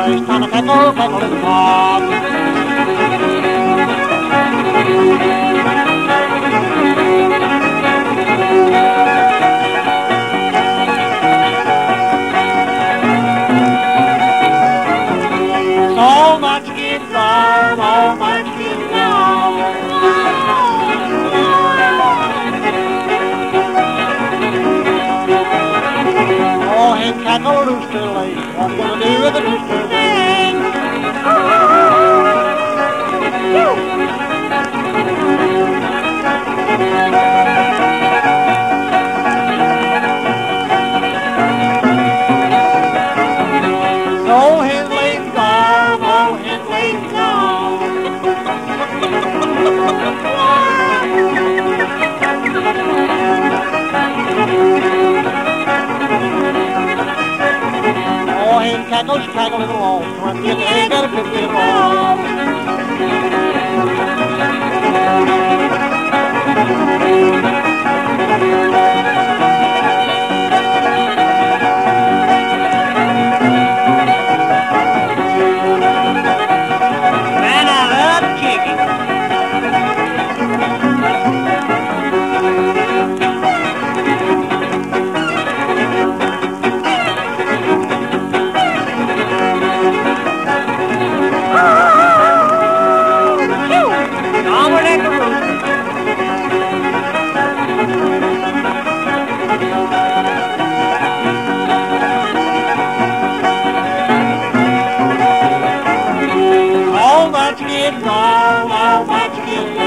first time I cackle in the pond. So much gets on, so much gets on. Oh, hen cackle rooster lady, what you gonna do with the rooster wing? Oh, hen lady's gone, oh, hen lady's gone. Oh, hen cackles, cackling along, 20 and 8 got a 50 and all. Man, I love chicken. Dominic Rooster. All much gets on, all much gets